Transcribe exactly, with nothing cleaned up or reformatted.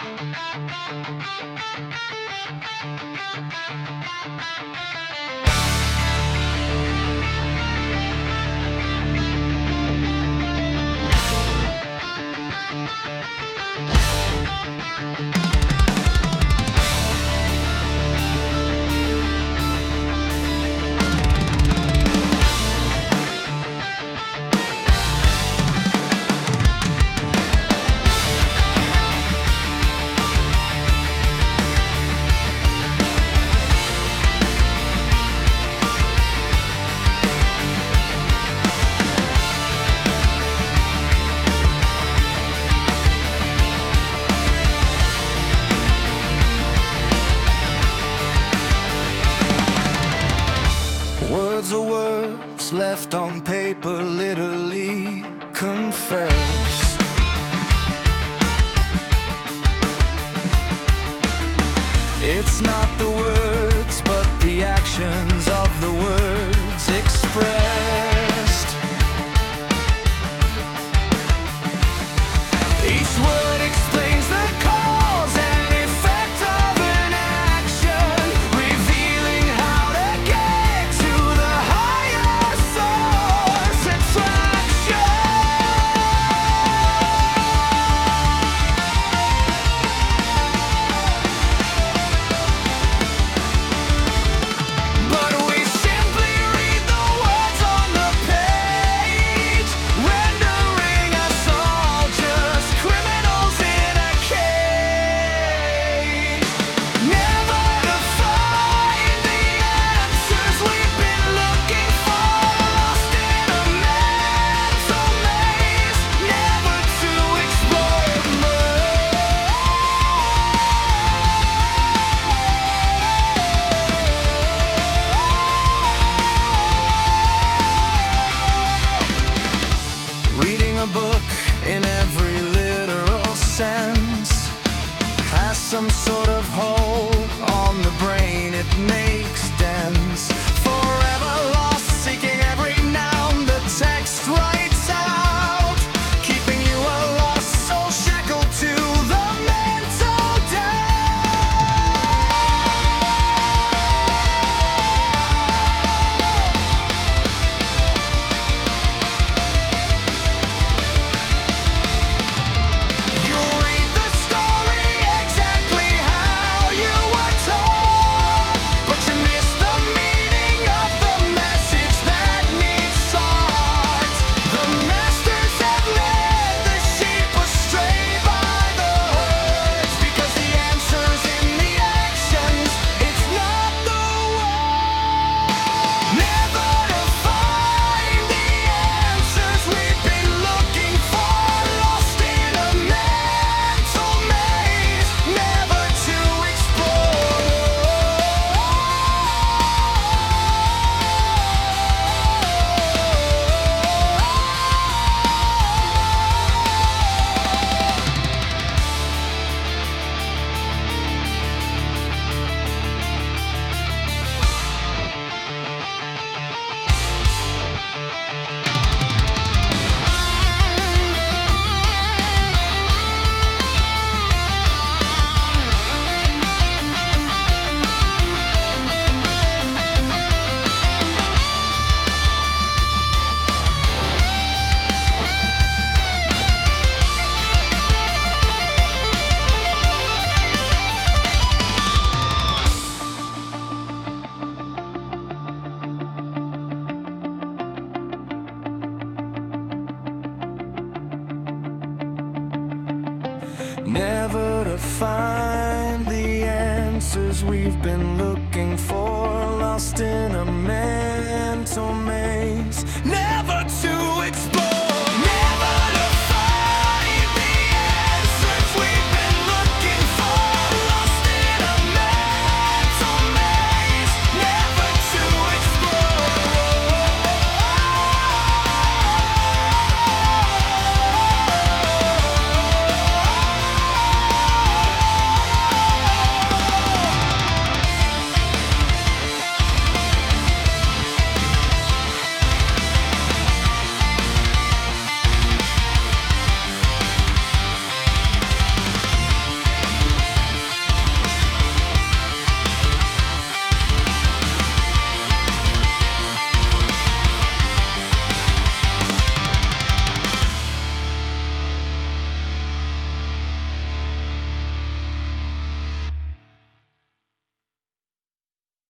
Words are words left on paper, literally confess. It's not the words, but the actions of the words expressed. Each word explains the cause and effect of an action, revealing how to get to the higher source attraction. But we simply read the words on the page, rendering us all just criminals in a cage. Never to find the answers we've been looking for, lost in a mental maze, never to explore more. Reading a book in every literal sense has some sort of hold on the brain, it makes dense. Forever lost, seeking every noun the text writes out, keeping you a lost soul shackled to the mental You read the story exactly how you were told, but you miss the meaning of the message that needs sought. The masters have led the sheep astray by the herds, because the answer's in the actions, it's not the words. Never to find the answers we've been looking for, lost in a mental maze, never to explore. Never to find the answers we've been looking for, lost in a mental maze, never to explore.